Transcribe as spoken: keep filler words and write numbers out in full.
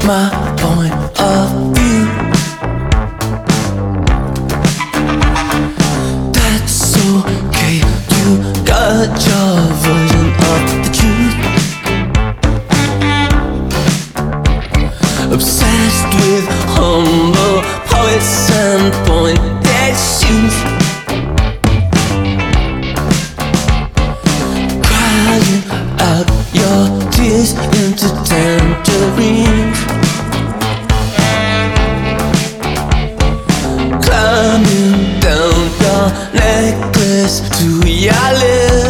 my point of view. That's okay, you got your version of the truth. Obsessed with humble poets and pointed shoes, crying out your tears into tangerines, climbing down your necklace to your lips.